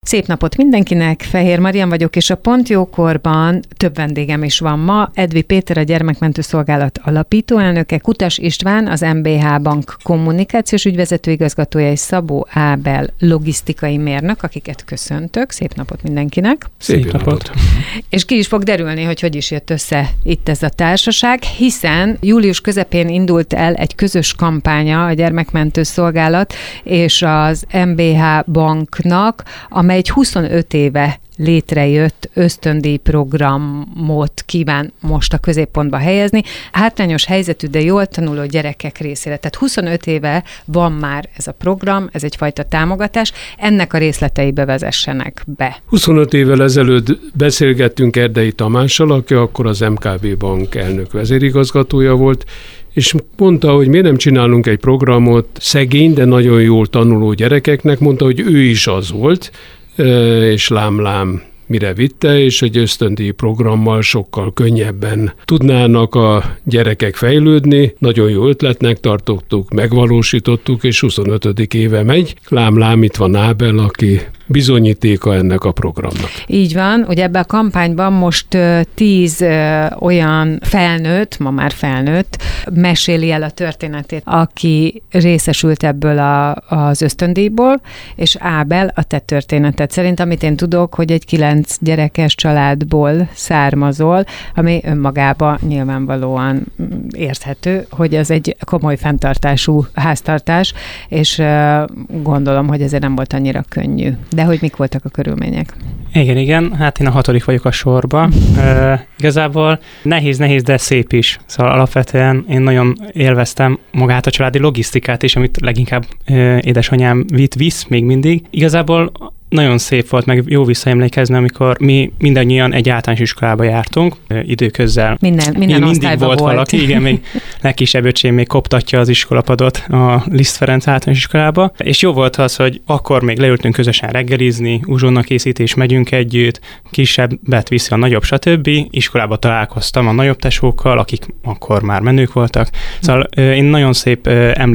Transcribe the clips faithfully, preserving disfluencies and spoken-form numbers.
Szép napot mindenkinek, Fehér Marian vagyok, és a Pont Jókorban több vendégem is van ma. Edvi Péter, a Gyermekmentő Szolgálat alapítóelnöke, Kutas István, az em bé há Bank kommunikációs ügyvezető igazgatója, és Szabó Ábel logisztikai mérnök, akiket köszöntök. Szép napot mindenkinek. Szép, Szép napot. napot. És ki is fog derülni, hogy hogy is jött össze itt ez a társaság, hiszen július közepén indult el egy közös kampánya a Gyermekmentő Szolgálat és az em bé há Banknak, amely egy huszonöt éve létrejött ösztöndíj programot kíván most a középpontba helyezni. Hátrányos helyzetű, de jól tanuló gyerekek részére. Tehát huszonöt éve van már ez a program, ez egyfajta támogatás. Ennek a részleteibe vezessenek be. huszonöt évvel ezelőtt beszélgettünk Erdei Tamással, aki akkor az em ká bé Bank elnök vezérigazgatója volt, és mondta, hogy miért nem csinálunk egy programot szegény, de nagyon jól tanuló gyerekeknek. Mondta, hogy ő is az volt, és lám-lám mire vitte, és egy ösztöndíj programmal sokkal könnyebben tudnának a gyerekek fejlődni. Nagyon jó ötletnek tartottuk, megvalósítottuk, és huszonötödik éve megy. Lám-lám, itt van Ábel, aki bizonyítéka ennek a programnak. Így van, ugye ebben a kampányban most uh, tíz uh, olyan felnőtt, ma már felnőtt, meséli el a történetét, aki részesült ebből a, az ösztöndíjból, és Ábel, a te történeted szerint, amit én tudok, hogy egy kilenc gyerekes családból származol, ami önmagában nyilvánvalóan érthető, hogy ez egy komoly fenntartású háztartás, és uh, gondolom, hogy ezért nem volt annyira könnyű. De hogy mik voltak a körülmények? Igen, igen, hát én a hatodik vagyok a sorba. Uh, igazából nehéz, nehéz, de szép is. Szóval alapvetően én nagyon élveztem magát a családi logisztikát is, amit leginkább uh, édesanyám vitt, visz még mindig. Igazából nagyon szép volt, meg jó visszaemlékezni, amikor mi mindannyian egy általános iskolába jártunk, időközzel. Minden, minden mindig volt, volt valaki, igen, még legkisebb öcsém még koptatja az iskolapadot a Liszt Ferenc általános iskolába, és jó volt az, hogy akkor még leültünk közösen reggelizni, uzsonnakészítés, megyünk együtt, kisebbet viszi a nagyobb, stb. Iskolába találkoztam a nagyobb tesókkal, akik akkor már menők voltak. Szóval én nagyon szép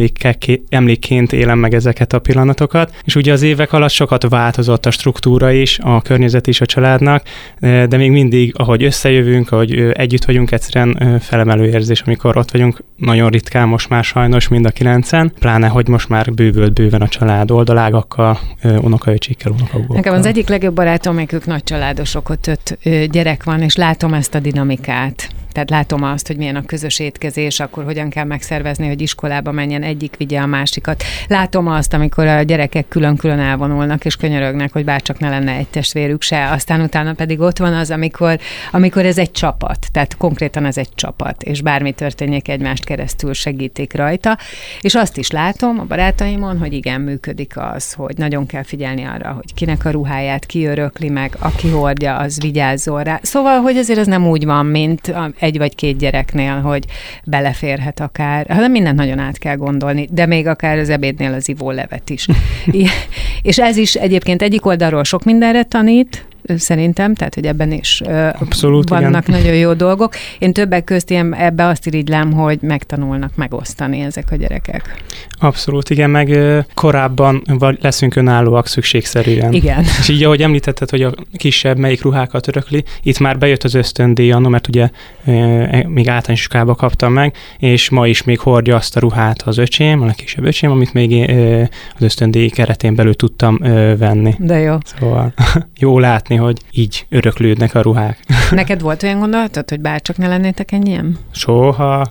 emlékként élem meg ezeket a pillanatokat, és ugye az évek alatt sokat változott a struktúra is, a környezet is a családnak, de még mindig, ahogy összejövünk, ahogy együtt vagyunk, egyszerűen felemelő érzés, amikor ott vagyunk, nagyon ritkán most már sajnos mind a kilencen, pláne, hogy most már bővült bőven a család oldalágakkal, unokaöcsékkel, unokahúgokkal. Nekem az egyik legjobb barátom, még ők nagy családosok, ott öt gyerek van, és látom ezt a dinamikát. Tehát látom azt, hogy milyen a közös étkezés, akkor hogyan kell megszervezni, hogy iskolába menjen, egyik vigye a másikat. Látom azt, amikor a gyerekek külön-külön elvonulnak, és könyörögnek, hogy bárcsak ne lenne egy testvérük se. Aztán utána pedig ott van az, amikor, amikor ez egy csapat. Tehát konkrétan ez egy csapat, és bármi történjék, egymást keresztül segítik rajta. És azt is látom a barátaimon, hogy igen, működik az, hogy nagyon kell figyelni arra, hogy kinek a ruháját ki örökli meg, aki hordja, az vigyázzon rá. Szóval, hogy azért ez nem úgy van, mint egy vagy két gyereknél, hogy beleférhet akár, hanem mindent nagyon át kell gondolni, de még akár az ebédnél az ivólevet is. És ez is egyébként egyik oldalról sok mindenre tanít, szerintem, tehát, hogy ebben is Abszolút, vannak igen. nagyon jó dolgok. Én többek közt ilyen, ebbe azt irigylem, hogy megtanulnak megosztani ezek a gyerekek. Abszolút, igen, meg korábban leszünk önállóak szükségszerűen. Igen. És így, ahogy említetted, hogy a kisebb melyik ruhákat örökli, itt már bejött az ösztöndíj annó, mert ugye még általános iskolába kaptam meg, és ma is még hordja azt a ruhát az öcsém, a legkisebb öcsém, amit még az ösztöndíj keretén belül tudtam venni. De jó. Szóval jó látni, hogy így öröklődnek a ruhák. Neked volt olyan gondolatod, hogy bárcsak ne lennétek ennyien? Soha.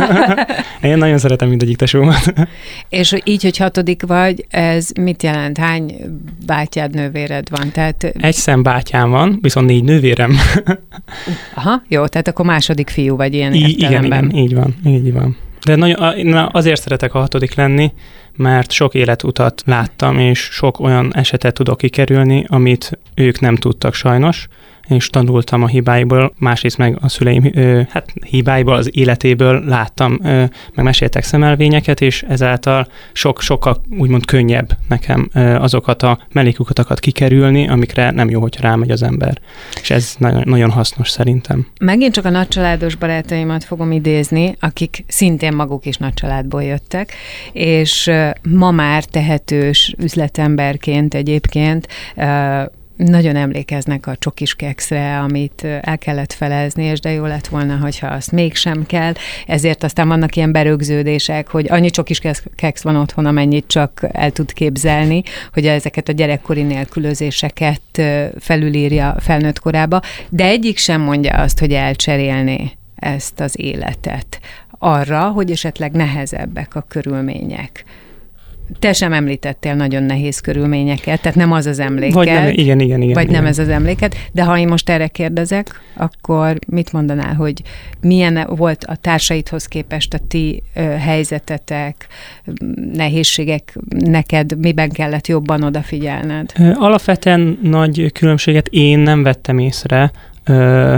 Én nagyon szeretem mindegyik tesómat. És így, hogy hatodik vagy, ez mit jelent? Hány bátyád, nővéred van? Tehát... Egy szem bátyám van, viszont négy nővérem. Aha, jó, tehát akkor második fiú vagy ilyen I- értelemben. Igen, igen, így van, így van. De nagyon, azért szeretek a hatodik lenni, mert sok életutat láttam, és sok olyan esetet tudok kikerülni, amit ők nem tudtak sajnos, és tanultam a hibáiból, másrészt meg a szüleim ö, hát hibáiból, az életéből láttam, ö, meg meséltek szemelvényeket, és ezáltal sok, sokkal úgymond könnyebb nekem ö, azokat a mellékutakat kikerülni, amikre nem jó, hogyha rámegy az ember. És ez nagyon, nagyon hasznos szerintem. Megint csak a nagycsaládos barátaimat fogom idézni, akik szintén maguk is nagycsaládból jöttek, és ma már tehetős üzletemberként egyébként nagyon emlékeznek a csokis kekszre, amit el kellett felezni, és de jó lett volna, hogyha azt mégsem kell. Ezért aztán vannak ilyen berögződések, hogy annyi csokis keksz van otthon, amennyit csak el tud képzelni, hogy ezeket a gyerekkori nélkülözéseket felülírja felnőtt korába, de egyik sem mondja azt, hogy elcserélné ezt az életet arra, hogy esetleg nehezebbek a körülmények. Te sem említettél nagyon nehéz körülményeket, tehát nem az az emléked. Vagy nem, igen, igen, igen. Vagy igen. nem ez az emléked, de ha én most erre kérdezek, akkor mit mondanál, hogy milyen volt a társaidhoz képest a ti ö, helyzetetek, nehézségek neked, miben kellett jobban odafigyelned? Alapvetően nagy különbséget én nem vettem észre. Ö,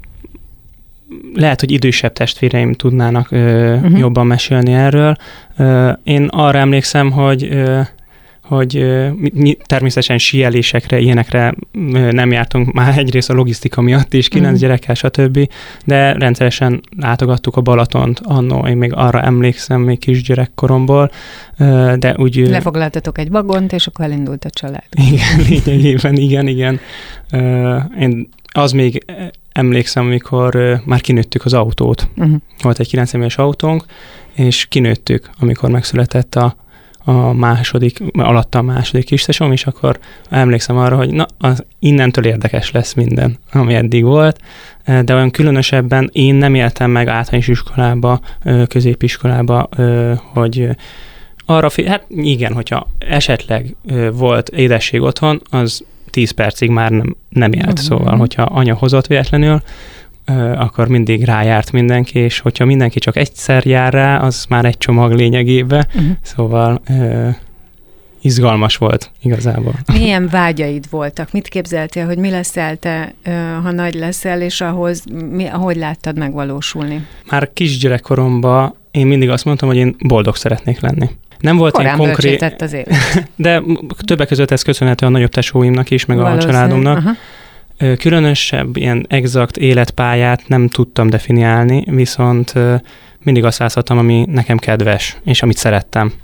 Lehet, hogy idősebb testvéreim tudnának ö, uh-huh. jobban mesélni erről. Ö, én arra emlékszem, hogy, ö, hogy ö, mi, természetesen síelésekre, ilyenekre ö, nem jártunk már egyrészt a logisztika miatt is, kilenc uh-huh. gyerekkel, stb. De rendszeresen látogattuk a Balatont annó, én még arra emlékszem még kisgyerekkoromból, ö, de úgy... Lefoglaltatok egy vagont, és akkor elindult a család. Igen, lényegében, igen, igen. Ö, én az még... Emlékszem, amikor uh, már kinőttük az autót. Uh-huh. Volt egy kilenc éves autónk, és kinőttük, amikor megszületett a, a második, alatta a második kistesom, és akkor emlékszem arra, hogy na, az innentől érdekes lesz minden, ami eddig volt, de olyan különösebben én nem éltem meg általános iskolába, középiskolába, hogy arra, hát igen, hogyha esetleg volt édesség otthon, az tíz percig már nem, nem élt. Uh-huh. Szóval, hogyha anya hozott véletlenül, uh, akkor mindig rájárt mindenki, és hogyha mindenki csak egyszer jár rá, az már egy csomag lényegében. Uh-huh. Szóval uh, izgalmas volt igazából. Milyen vágyaid voltak? Mit képzeltél, hogy mi leszel te, uh, ha nagy leszel, és ahhoz mi, ahogy láttad megvalósulni? Már kisgyerekkoromban én mindig azt mondtam, hogy én boldog szeretnék lenni. Nem volt korán ilyen konkrét... bölcsített az élet. De többek között ez köszönhető a nagyobb tesóimnak is, meg valószínű a családomnak. Aha. Különösebb, ilyen exakt életpályát nem tudtam definiálni, viszont mindig azt választottam, ami nekem kedves, és amit szerettem.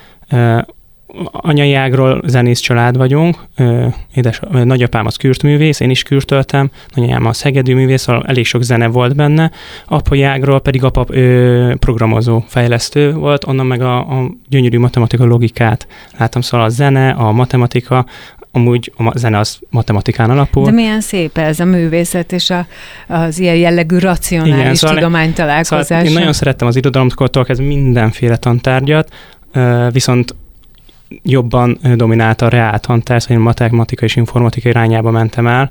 Anyai ágról zenész család vagyunk, édes, nagyapám az kürtművész, én is kürtöltem, nagyanyám a szegedű művész, szóval elég sok zene volt benne, apai ágról pedig apa ö, programozó, fejlesztő volt, onnan meg a, a gyönyörű matematika logikát láttam, szóval a zene, a matematika, amúgy a zene az matematikán alapul. De milyen szép ez a művészet és a, az ilyen jellegű racionális Igen, szóval tudomány találkozása. Szóval én nagyon szerettem az irodalomtól kezdve mindenféle tantárgyat, viszont jobban dominálta a reál tantár, szóval én matematika és informatika irányába mentem el,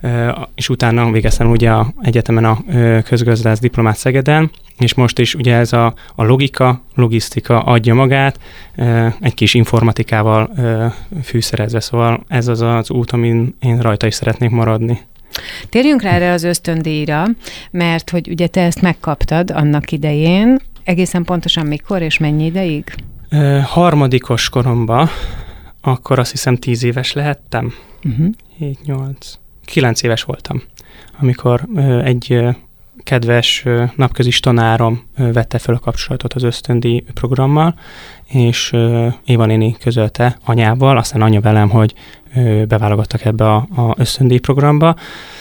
és utána végeztem ugye a egyetemen a közgazdász diplomát Szegeden, és most is ugye ez a, a logika, logisztika adja magát, egy kis informatikával fűszerezve, szóval ez az az út, amin én rajta is szeretnék maradni. Térjünk rá erre az ösztöndíjra, mert hogy ugye te ezt megkaptad annak idején, egészen pontosan mikor és mennyi ideig? Harmadikos koromban, akkor azt hiszem tíz éves lehettem. Uh-huh. hét, nyolc, kilenc éves voltam, amikor egy kedves napközis tanárom vette fel a kapcsolatot az ösztöndíj programmal, és Éva néni közölte anyával, aztán anya velem, hogy beválogattak ebbe a, a ösztöndíj programba.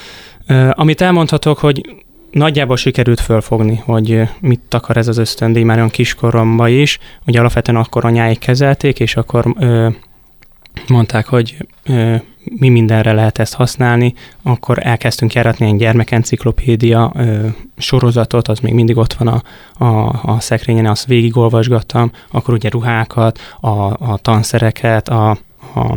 Amit elmondhatok, hogy nagyjából sikerült fölfogni, hogy mit akar ez az ösztöndíj már olyan kiskoromban is. Ugye alapvetően akkor anyáik kezelték, és akkor ö, mondták, hogy ö, mi mindenre lehet ezt használni. Akkor elkezdtünk járatni egy gyermekenciklopédia ö, sorozatot, az még mindig ott van a, a, a szekrényen, azt végigolvasgattam. Akkor ugye ruhákat, a, a tanszereket, a, a,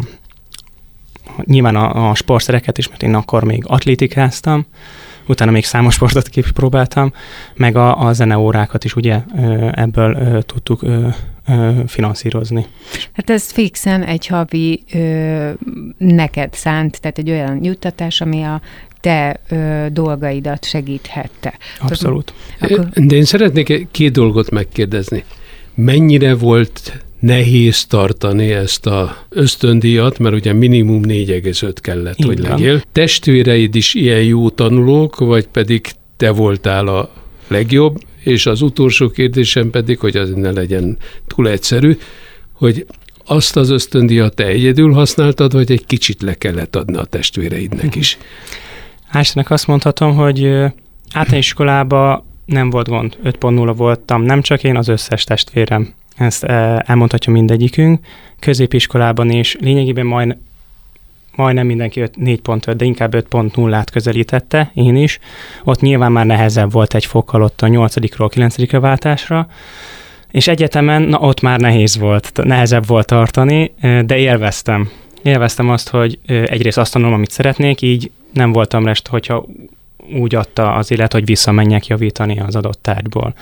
nyilván a, a sportszereket is, mert én akkor még atlétikáztam. Utána még számos sportot kipróbáltam, meg a, a zeneórákat is ugye ebből ö, tudtuk ö, ö, finanszírozni. Hát ez fixen egy havi ö, neked szánt, tehát egy olyan juttatás, ami a te ö, dolgaidat segíthette. Abszolút. Akkor... De én szeretnék két dolgot megkérdezni. Mennyire volt nehéz tartani ezt a ösztöndíjat, mert ugye minimum négy egész öt kellett, így hogy van. Legyél. Testvéreid is ilyen jó tanulók, vagy pedig te voltál a legjobb, és az utolsó kérdésem pedig, hogy az ne legyen túl egyszerű, hogy azt az ösztöndíjat te egyedül használtad, vagy egy kicsit le kellett adni a testvéreidnek is? Ástnak azt mondhatom, hogy általános iskolában nem volt gond. öt pont nulla voltam, nem csak én, az összes testvérem. Ezt elmondhatja mindegyikünk. Középiskolában is lényegében majd, majdnem mindenki négy pont öt, de inkább öt pont nullát közelítette, én is. Ott nyilván már nehezebb volt egy fokkal ott a nyolcadikról kilencedikre váltásra, és egyetemen, na ott már nehéz volt, nehezebb volt tartani, de élveztem. Élveztem azt, hogy egyrészt azt tanulom, amit szeretnék, így nem voltam rest, hogyha úgy adta az élet, hogy visszamenjek javítani az adott tárgyból.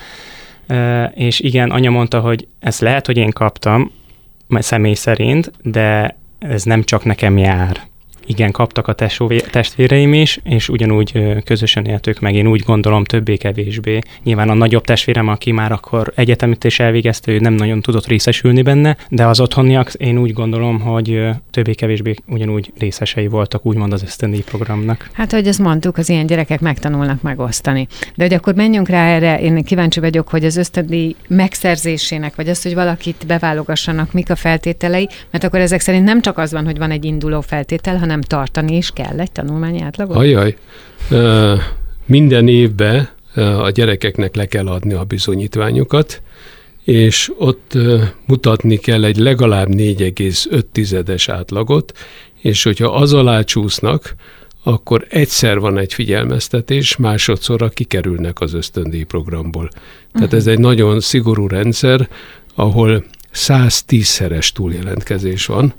És igen, anya mondta, hogy ezt lehet, hogy én kaptam, személy szerint, de ez nem csak nekem jár. Igen, kaptak a testvéreim is, és ugyanúgy közösen éltük meg, én úgy gondolom többé-kevésbé. Nyilván a nagyobb testvérem, aki már akkor egyetemit is elvégezte, ő nem nagyon tudott részesülni benne, de az otthoniak én úgy gondolom, hogy többé-kevésbé ugyanúgy részesei voltak, úgymond az ösztöndíj programnak. Hát, ahogy ezt mondtuk, az ilyen gyerekek megtanulnak megosztani. De hogy akkor menjünk rá erre, én kíváncsi vagyok, hogy az ösztöndíj megszerzésének, vagy az, hogy valakit beválogassanak, mik a feltételei, mert akkor ezek szerint nem csak az van, hogy van egy induló feltétel, hanem tartani is kell egy tanulmányi átlagot? Ajaj, minden évben a gyerekeknek le kell adni a bizonyítványokat, és ott mutatni kell egy legalább négy egész öt tizedes átlagot, és hogyha az alá csúsznak, akkor egyszer van egy figyelmeztetés, másodszorra kikerülnek az ösztöndíj programból. Tehát uh-huh. ez egy nagyon szigorú rendszer, ahol száztízszeres túljelentkezés van.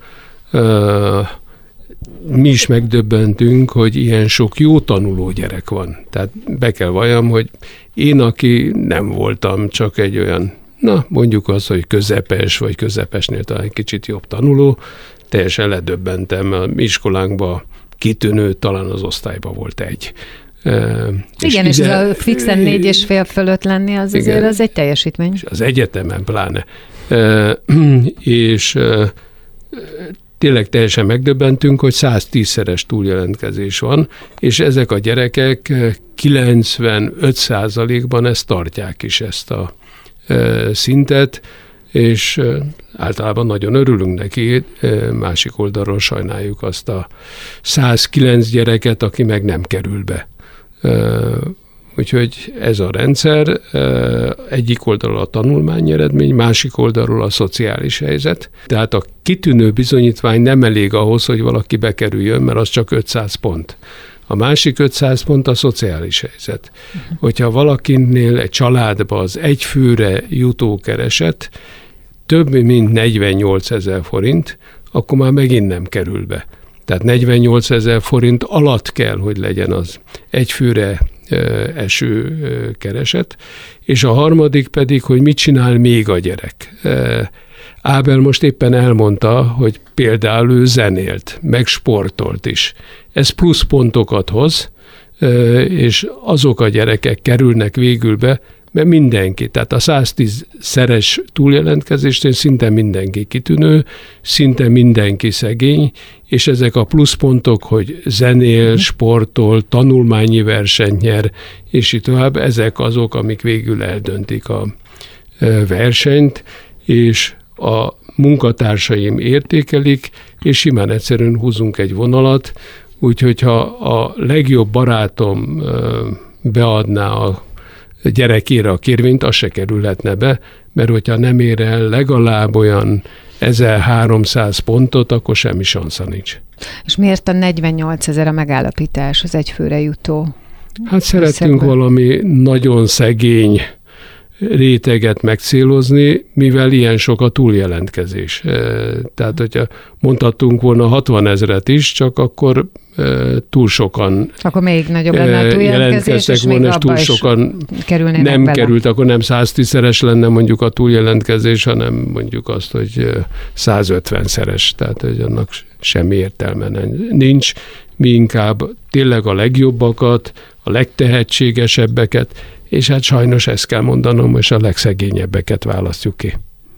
Mi is megdöbbentünk, hogy ilyen sok jó tanuló gyerek van. Tehát be kell valljam, hogy én, aki nem voltam csak egy olyan, na mondjuk az, hogy közepes, vagy közepesnél talán egy kicsit jobb tanuló, teljesen ledöbbentem. A iskolánkban kitűnő, talán az osztályban volt egy. Igen, és, és ide, ez a fixen négy és fél fölött lenni, az igen, azért az egy teljesítmény. És az egyetemen pláne. És tényleg teljesen megdöbbentünk, hogy száztízszeres túljelentkezés van, és ezek a gyerekek kilencvenöt százalékban ezt tartják is, ezt a e, szintet, és e, általában nagyon örülünk neki, e, másik oldalról sajnáljuk azt a százkilenc gyereket, aki meg nem kerül be. E, Úgyhogy ez a rendszer, egyik oldalról a tanulmányi eredmény, másik oldalról a szociális helyzet. Tehát a kitűnő bizonyítvány nem elég ahhoz, hogy valaki bekerüljön, mert az csak ötszáz pont. A másik ötszáz pont a szociális helyzet. Uh-huh. Hogyha valakinél egy családban az egy főre jutó kereset több mint negyvennyolc ezer forint, akkor már megint nem kerül be. Tehát negyvennyolc ezer forint alatt kell, hogy legyen az egy főre eső kereset, és a harmadik pedig, hogy mit csinál még a gyerek. Ábel most éppen elmondta, hogy például ő zenélt, meg sportolt is. Ez plusz pontokat hoz, és azok a gyerekek kerülnek végül be, mert mindenki, tehát a száztízszeres túljelentkezésnél szinte mindenki kitűnő, szinte mindenki szegény, és ezek a pluszpontok, hogy zenél, sportol, tanulmányi versenyt nyer, és így tovább, ezek azok, amik végül eldöntik a versenyt, és a munkatársaim értékelik, és simán egyszerűen húzunk egy vonalat, úgyhogy ha a legjobb barátom beadná a gyerekére a kérvényt, az se kerülhetne be, mert hogyha nem ér el legalább olyan ezerháromszáz pontot, akkor semmi sansza nincs. És miért a negyvennyolc ezer a megállapítás, az egyfőre jutó? Hát szerettünk valami nagyon szegény réteget megcélozni, mivel ilyen sok a túljelentkezés. Tehát, hogyha mondhattunk volna hatvan ezret is, csak akkor túl sokan akkor még nagyobb lenne a túljelentkezés, és volna, még és túl sokan nem bele. került, akkor nem száztízszeres lenne mondjuk a túljelentkezés, hanem mondjuk azt, hogy százötvenszeres, tehát hogy annak semmi értelme nincs. Mi inkább tényleg a legjobbakat, a legtehetségesebbeket, és hát sajnos ezt kell mondanom, és a legszegényebbeket választjuk ki.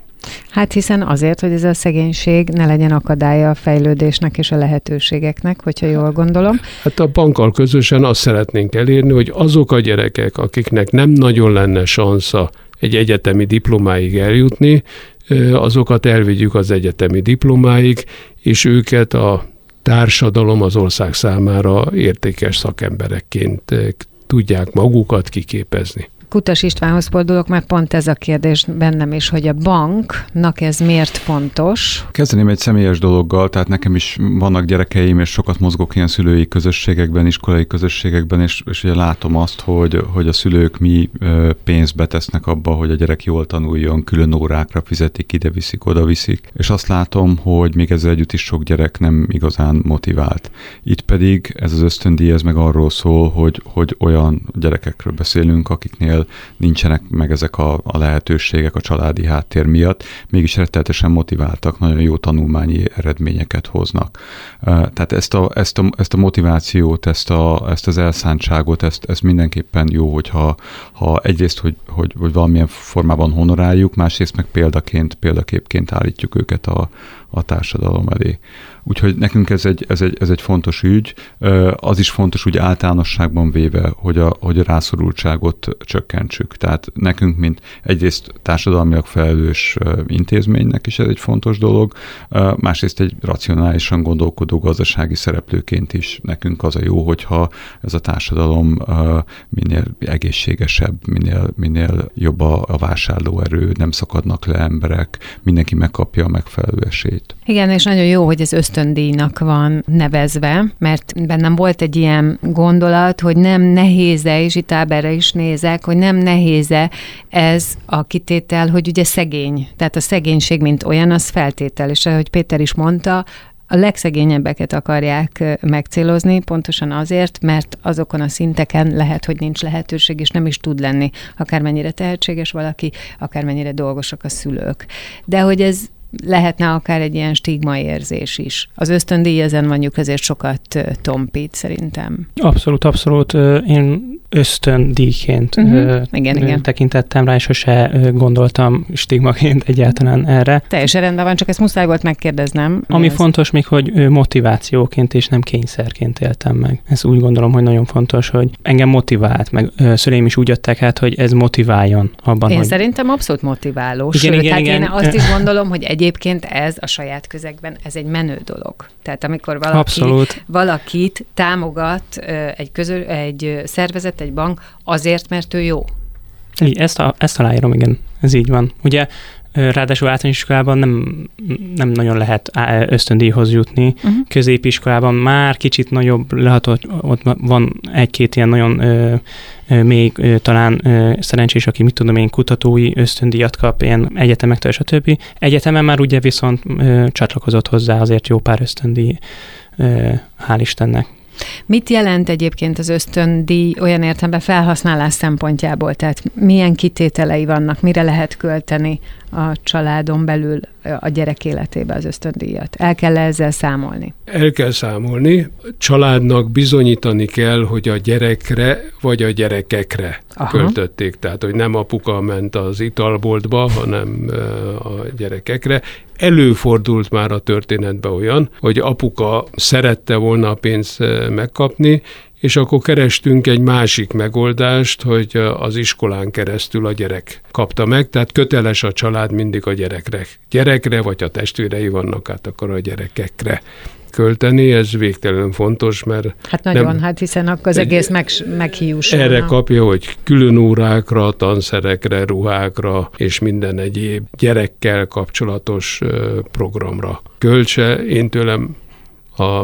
Hát hiszen azért, hogy ez a szegénység ne legyen akadálya a fejlődésnek és a lehetőségeknek, hogyha jól gondolom. Hát a bankkal közösen azt szeretnénk elérni, hogy azok a gyerekek, akiknek nem nagyon lenne sansza egy egyetemi diplomáig eljutni, azokat elvigyük az egyetemi diplomáig, és őket a társadalom az ország számára értékes szakemberekként tudják magukat kiképezni. Kutas Istvánhoz fordulok, mert pont ez a kérdés bennem is, hogy a banknak ez miért fontos? Kezdeném egy személyes dologgal, tehát nekem is vannak gyerekeim, és sokat mozgok ilyen szülői közösségekben, iskolai közösségekben, és, és ugye látom azt, hogy, hogy a szülők mi pénzt betesznek abba, hogy a gyerek jól tanuljon, külön órákra fizetik, ide viszik, oda viszik, és azt látom, hogy még ezzel együtt is sok gyerek nem igazán motivált. Itt pedig ez az ösztöndíj, ez meg arról szól, hogy, hogy olyan gyerekekről beszélünk, akiknél nincsenek meg ezek a, a lehetőségek a családi háttér miatt, mégis rettenetesen motiváltak, nagyon jó tanulmányi eredményeket hoznak. Tehát ezt a, ezt a, ezt a motivációt, ezt, a, ezt az elszántságot, ezt, ezt mindenképpen jó, hogyha ha egyrészt, hogy, hogy, hogy valamilyen formában honoráljuk, másrészt meg példaként, példaképként állítjuk őket a, a társadalom elé. Úgyhogy nekünk ez egy, ez, egy, ez egy fontos ügy. Az is fontos úgy általánosságban véve, hogy a, hogy a rászorultságot csökkentsük. Tehát nekünk, mint egyrészt társadalmilag felelős intézménynek is ez egy fontos dolog, másrészt egy racionálisan gondolkodó gazdasági szereplőként is nekünk az a jó, hogyha ez a társadalom minél egészségesebb, minél, minél jobb a, a vásárlóerő, nem szakadnak le emberek, mindenki megkapja a megfelelő esélyt. Igen, és nagyon jó, hogy ez ösztöndíjnak van nevezve, mert bennem volt egy ilyen gondolat, hogy nem nehéz-e, és itt Áberre is nézek, hogy nem nehéz-e ez a kitétel, hogy ugye szegény. Tehát a szegénység, mint olyan, az feltétel. És ahogy Péter is mondta, a legszegényebbeket akarják megcélozni, pontosan azért, mert azokon a szinteken lehet, hogy nincs lehetőség, és nem is tud lenni, akármennyire tehetséges valaki, akármennyire dolgosak a szülők. De hogy ez lehetne akár egy ilyen stigmaérzés is. Az ösztöndíj ezen mondjuk azért sokat tompít, szerintem. Abszolút, abszolút. Én ösztöndíjként uh-huh. igen, igen. tekintettem rá, és sose gondoltam stigmaként egyáltalán erre. Teljesen rendben van, csak ezt muszáj volt megkérdeznem. Ami ez... fontos még, hogy motivációként és nem kényszerként éltem meg. Ez úgy gondolom, hogy nagyon fontos, hogy engem motivált, meg szüleim is úgy adták át, hogy ez motiváljon abban, Én hogy... szerintem abszolút motiváló. Igen, Sőt, igen, hát igen. én azt is gondolom, hogy egyébként ez a saját közegben, ez egy menő dolog. Tehát amikor valaki, valakit támogat egy, közö, egy szervezet, egy bank azért, mert ő jó. Így, ezt, a, ezt aláírom, igen. Ez így van. Ugye ráadásul általános iskolában nem, nem nagyon lehet ösztöndíjhoz jutni. Uh-huh. Középiskolában már kicsit nagyobb lehet, hogy ott van egy-két ilyen nagyon ö, ö, még ö, talán ö, szerencsés, aki mit tudom én, kutatói ösztöndíjat kap, ilyen egyetemektől, stb. Egyetemen már ugye viszont ö, csatlakozott hozzá azért jó pár ösztöndíj, ö, hál' Istennek. Mit jelent egyébként az ösztöndíj olyan értelemben felhasználás szempontjából? Tehát milyen kitételei vannak, mire lehet költeni a családon belül a gyerek életébe az ösztöndíjat? El kell ezzel számolni? El kell számolni. Családnak bizonyítani kell, hogy a gyerekre vagy a gyerekekre Aha. költötték. Tehát, hogy nem apuka ment az italboltba, hanem a gyerekekre. Előfordult már a történetben olyan, hogy apuka szerette volna a pénzt megkapni, és akkor kerestünk egy másik megoldást, hogy az iskolán keresztül a gyerek kapta meg, tehát köteles a család mindig a gyerekre. Gyerekre, vagy a testvérei vannak, hát akkor a gyerekekre költeni, ez végtelenül fontos, mert... Hát nagyon, nem, hát hiszen akkor az egész meg, meghiúsulna. Erre kapja, hogy külön órákra, tanszerekre, ruhákra, és minden egyéb gyerekkel kapcsolatos programra költse. Én tőlem a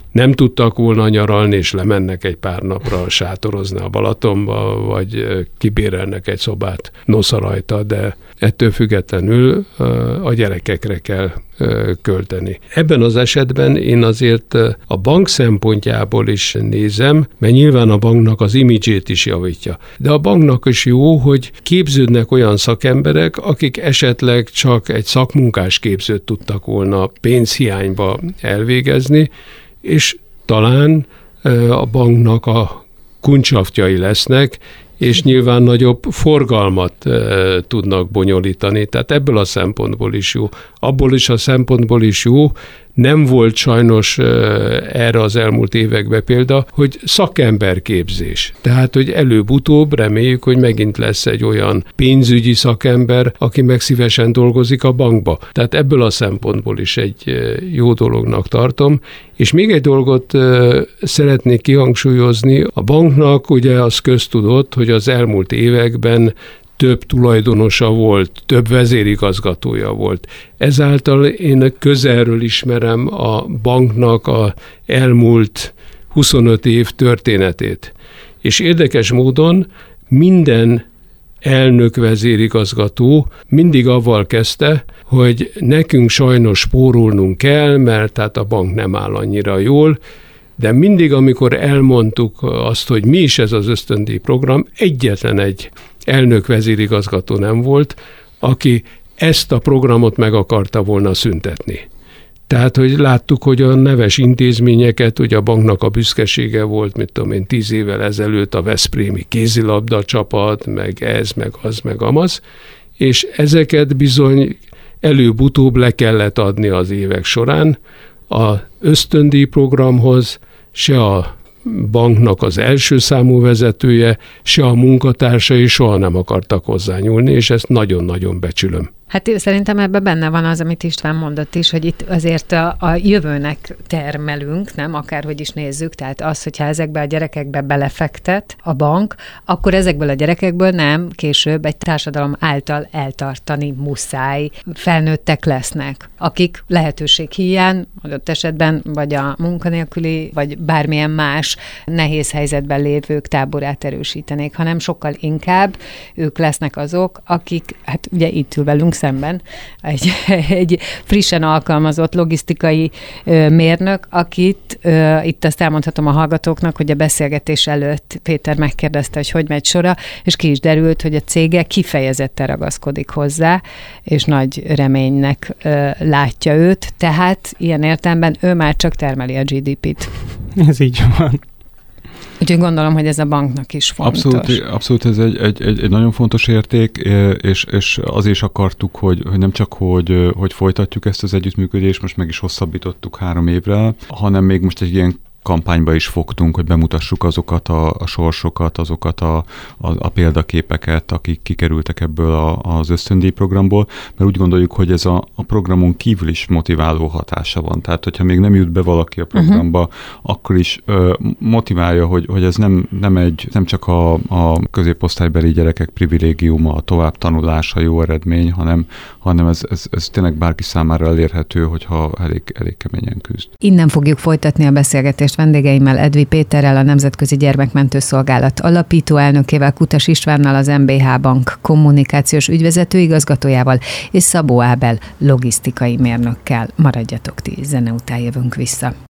nem tudtak volna nyaralni, és lemennek egy pár napra sátorozni a Balatonba, vagy kibérelnek egy szobát nosza rajta, de ettől függetlenül a gyerekekre kell költeni. Ebben az esetben én azért a bank szempontjából is nézem, mert nyilván a banknak az imidzsét is javítja. De a banknak is jó, hogy képződnek olyan szakemberek, akik esetleg csak egy szakmunkás képzőt tudtak volna pénzhiányba elvégezni, és talán a banknak a kuncsafjai lesznek, és nyilván nagyobb forgalmat e, tudnak bonyolítani. Tehát ebből a szempontból is jó. Abból is a szempontból is jó, nem volt sajnos e, erre az elmúlt években példa, hogy szakemberképzés. Tehát, hogy előbb-utóbb reméljük, hogy megint lesz egy olyan pénzügyi szakember, aki meg szívesen dolgozik a bankba. Tehát ebből a szempontból is egy jó dolognak tartom. És még egy dolgot e, szeretnék kihangsúlyozni. A banknak ugye az köztudott, hogy az elmúlt években több tulajdonosa volt, több vezérigazgatója volt. Ezáltal én közelről ismerem a banknak az elmúlt huszonöt év történetét. És érdekes módon minden elnök vezérigazgató mindig avval kezdte, hogy nekünk sajnos spórolnunk kell, mert tehát a bank nem áll annyira jól, de mindig, amikor elmondtuk azt, hogy mi is ez az ösztöndíj program, egyetlen egy elnök vezérigazgató nem volt, aki ezt a programot meg akarta volna szüntetni. Tehát, hogy láttuk, hogy a neves intézményeket, ugye a banknak a büszkesége volt, mit tudom én, tíz évvel ezelőtt a veszprémi kézilabda csapat, meg ez, meg az, meg amaz, és ezeket bizony előbb-utóbb le kellett adni az évek során a ösztöndíj programhoz, se a banknak az első számú vezetője, se a munkatársai soha nem akartak hozzányúlni, és ezt nagyon-nagyon becsülöm. Hát szerintem ebben benne van az, amit István mondott is, hogy itt azért a, a jövőnek termelünk, nem akárhogy is nézzük, tehát az, hogyha ezekbe a gyerekekbe belefektet a bank, akkor ezekből a gyerekekből nem később egy társadalom által eltartani muszáj felnőttek lesznek, akik lehetőség hiány, adott esetben vagy a munkanélküli, vagy bármilyen más nehéz helyzetben lévők táborát erősítenék, hanem sokkal inkább ők lesznek azok, akik, hát ugye itt ül velünk szemben egy, egy frissen alkalmazott logisztikai ö, mérnök, akit ö, itt azt elmondhatom a hallgatóknak, hogy a beszélgetés előtt Péter megkérdezte, hogy hogy megy sora, és ki is derült, hogy a cége kifejezetten ragaszkodik hozzá, és nagy reménynek ö, látja őt, tehát ilyen értelemben ő már csak termeli a gé dé pét. Ez így van. Úgyhogy gondolom, hogy ez a banknak is fontos. Abszolút, abszolút ez egy, egy, egy, egy nagyon fontos érték, és, és azért is akartuk, hogy, hogy nem csak, hogy, hogy folytatjuk ezt az együttműködést, most meg is hosszabbítottuk három évre, hanem még most egy ilyen kampányba is fogtunk, hogy bemutassuk azokat a, a sorsokat, azokat a, a, a példaképeket, akik kikerültek ebből a, az ösztöndíj programból, mert úgy gondoljuk, hogy ez a, a programon kívül is motiváló hatása van. Tehát, hogyha még nem jut be valaki a programba, uh-huh. akkor is ö, motiválja, hogy, hogy ez nem, nem, egy, nem csak a, a középosztálybeli gyerekek privilégiuma, a továbbtanulása, jó eredmény, hanem, hanem ez, ez, ez tényleg bárki számára elérhető, hogyha elég, elég keményen küzd. Innen fogjuk folytatni a beszélgetést vendégeimmel, Edvi Péterrel, a Nemzetközi Gyermekmentő Szolgálat alapító elnökével, Kutas Istvánnal, az em bé há Bank kommunikációs ügyvezető igazgatójával, és Szabó Ábel logisztikai mérnökkel. Maradjatok ti, zene után jövünk vissza.